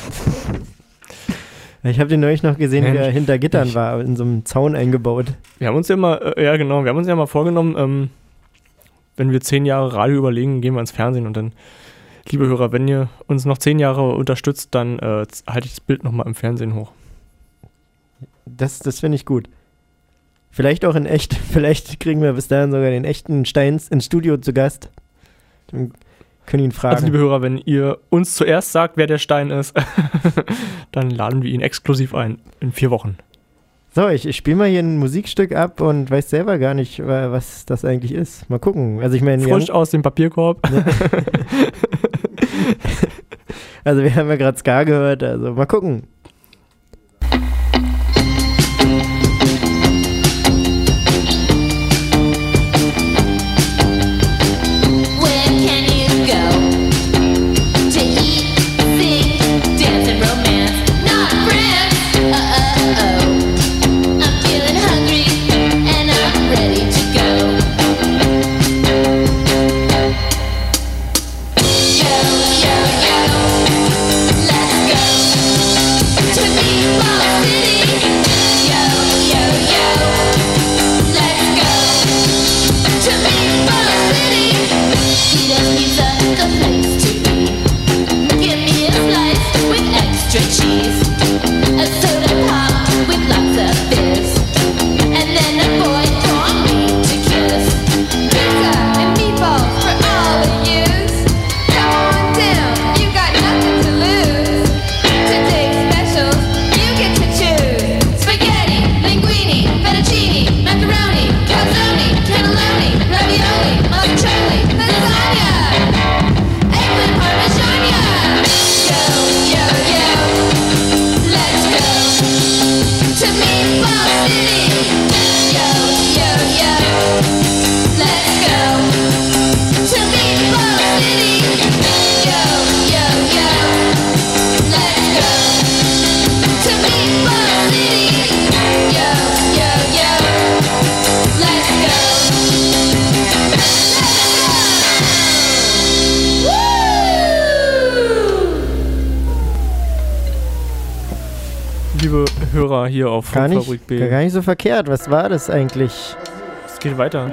Ich habe den neulich noch gesehen, wie er hinter Gittern war, in so einem Zaun eingebaut. Wir haben uns ja mal vorgenommen, wenn wir 10 Jahre Radio überlegen, gehen wir ins Fernsehen und dann, liebe Hörer, wenn ihr uns noch 10 Jahre unterstützt, dann halte ich das Bild nochmal im Fernsehen hoch. Das finde ich gut. Vielleicht auch in echt, vielleicht kriegen wir bis dahin sogar den echten Steins ins Studio zu Gast. Dann können ihn fragen. Also, liebe Hörer, wenn ihr uns zuerst sagt, wer der Stein ist, dann laden wir ihn exklusiv ein in 4 Wochen. So, ich spiele mal hier ein Musikstück ab und weiß selber gar nicht, was das eigentlich ist. Mal gucken. Also ich meine, frisch aus dem Papierkorb. Ja. Also wir haben ja gerade Ska gehört, also mal gucken. Hörer hier auf Funkfabrik B. Gar nicht so verkehrt. Was war das eigentlich? Es geht weiter.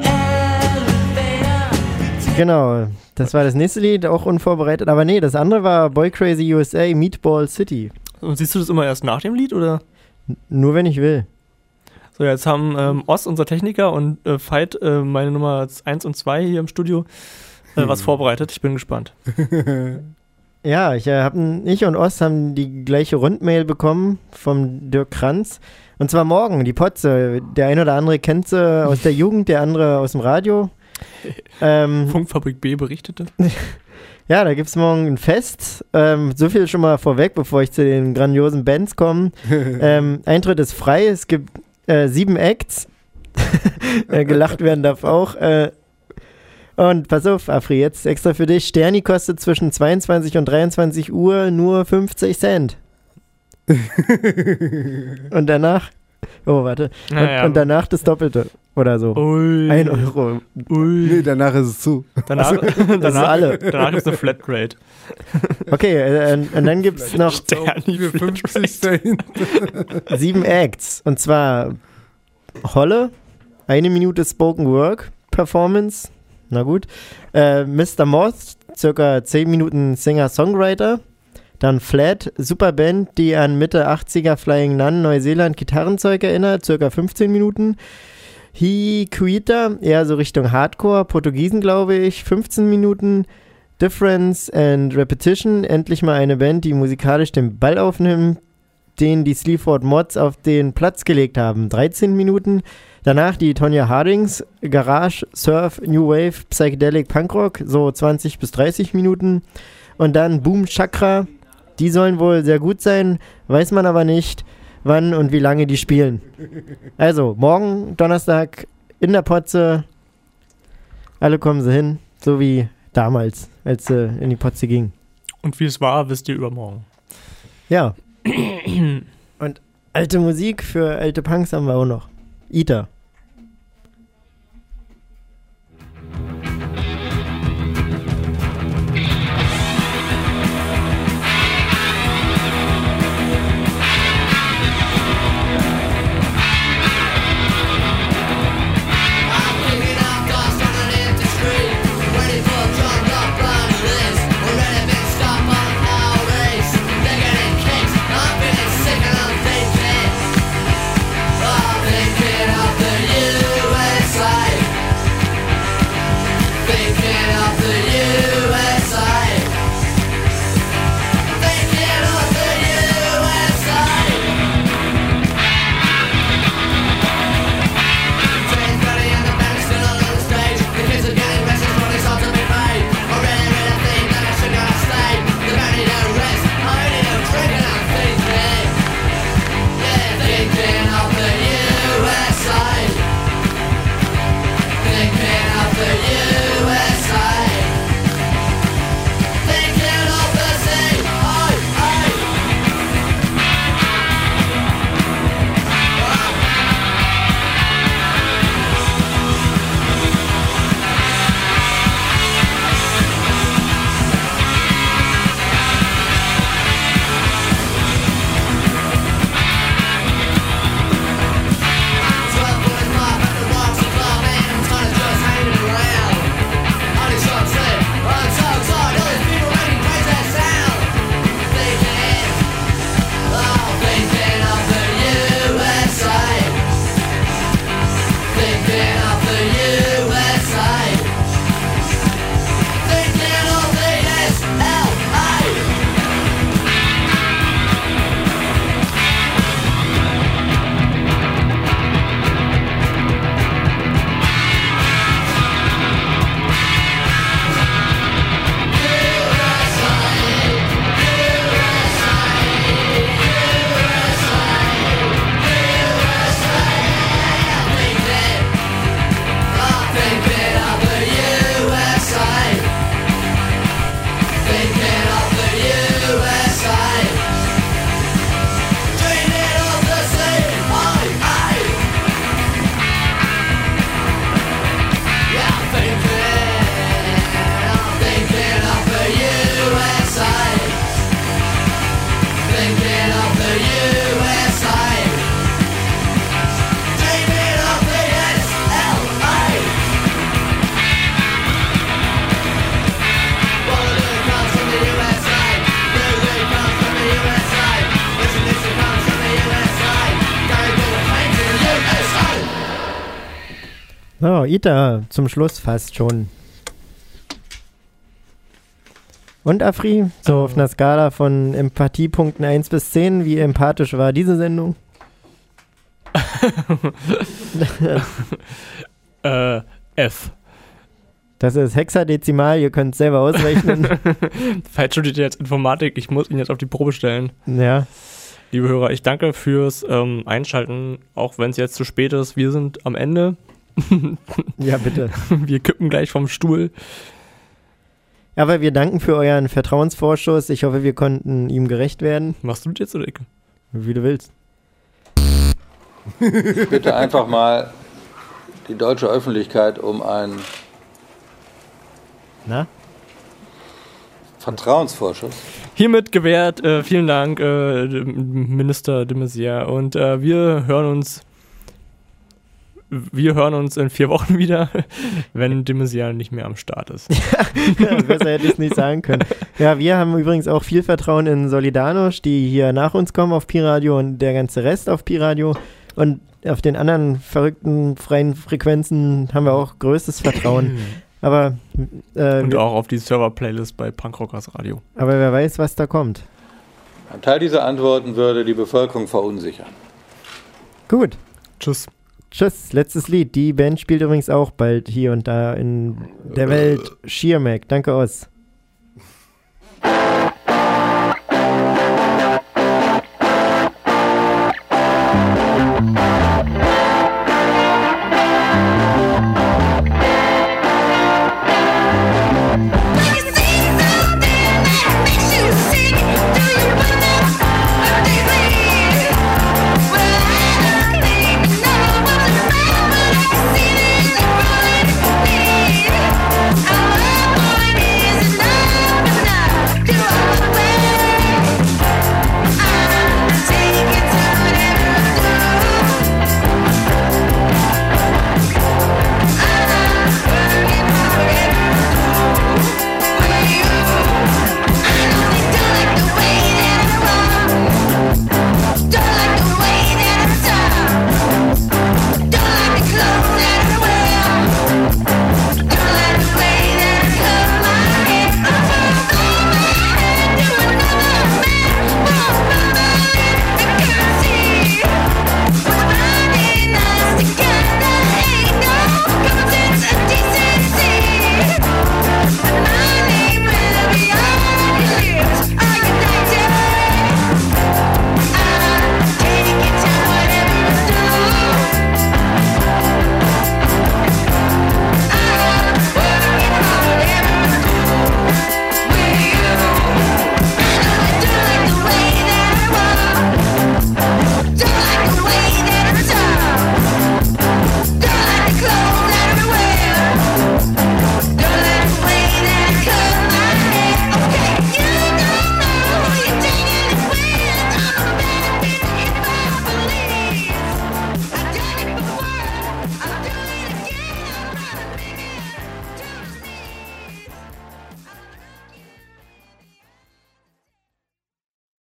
Genau, das war das nächste Lied, auch unvorbereitet. Aber nee, das andere war Boy Crazy USA, Meatball City. Und siehst du das immer erst nach dem Lied, oder? Nur wenn ich will. So, jetzt haben Oz, unser Techniker, und Veit, meine Nummer 1 und 2 hier im Studio, was vorbereitet. Ich bin gespannt. Ja, ich und Ost haben die gleiche Rundmail bekommen vom Dirk Kranz. Und zwar morgen, die Potze. Der eine oder andere kennt sie aus der Jugend, der andere aus dem Radio. Funkfabrik B berichtete. Ja, da gibt es morgen ein Fest. So viel schon mal vorweg, bevor ich zu den grandiosen Bands komme. Eintritt ist frei. Es gibt 7 Acts. Gelacht werden darf auch. Und pass auf, Afri, jetzt extra für dich. Sterni kostet zwischen 22 und 23 Uhr nur 50 Cent. Und danach, und danach das Doppelte oder so. Ui. 1 Euro. Ui. Nee, danach ist es zu. Danach ist eine Flatrate. Okay, und dann gibt es noch Sterni für 50 Cent. 7 Acts. Und zwar Holle, 1 Minute Spoken Work Performance. Na gut. Mr. Moth, circa 10 Minuten Singer-Songwriter. Dann Flat, Superband, die an Mitte 80er Flying Nun Neuseeland Gitarrenzeug erinnert, circa 15 Minuten. Hiquita, eher so Richtung Hardcore, Portugiesen glaube ich, 15 Minuten. Difference and Repetition, endlich mal eine Band, die musikalisch den Ball aufnimmt, den die Sleaford Mods auf den Platz gelegt haben, 13 Minuten. Danach die Tonya Hardings, Garage, Surf, New Wave, Psychedelic Punkrock, so 20 bis 30 Minuten. Und dann Boom Chakra, die sollen wohl sehr gut sein, weiß man aber nicht, wann und wie lange die spielen. Also, morgen, Donnerstag, in der Potze, alle kommen sie hin, so wie damals, als sie in die Potze ging. Und wie es war, wisst ihr übermorgen. Ja. Und alte Musik für alte Punks haben wir auch noch. Ita. So, Ita, zum Schluss fast schon. Und Afri, so auf einer Skala von Empathiepunkten 1 bis 10, wie empathisch war diese Sendung? F. Das ist Hexadezimal, ihr könnt es selber ausrechnen. Vielleicht studiert ihr jetzt Informatik, ich muss ihn jetzt auf die Probe stellen. Ja. Liebe Hörer, ich danke fürs Einschalten, auch wenn es jetzt zu spät ist. Wir sind am Ende. Ja, bitte. Wir kippen gleich vom Stuhl. Aber wir danken für euren Vertrauensvorschuss. Ich hoffe, wir konnten ihm gerecht werden. Machst du das jetzt oder Ecke? Wie du willst. Ich bitte einfach mal die deutsche Öffentlichkeit um einen Vertrauensvorschuss. Hiermit gewährt. Vielen Dank, Minister de Maizière. Und wir hören uns in 4 Wochen wieder, wenn de Maizière nicht mehr am Start ist. Ja, besser hätte ich es nicht sagen können. Ja, wir haben übrigens auch viel Vertrauen in Solidarność, die hier nach uns kommen auf Pi-Radio und der ganze Rest auf Pi-Radio. Und auf den anderen verrückten freien Frequenzen haben wir auch größtes Vertrauen. Aber und auch auf die Server-Playlist bei Punkrockers Radio. Aber wer weiß, was da kommt. Ein Teil dieser Antworten würde die Bevölkerung verunsichern. Gut. Tschüss. Tschüss, letztes Lied. Die Band spielt übrigens auch bald hier und da in der Welt. Schirmeck, danke Oss.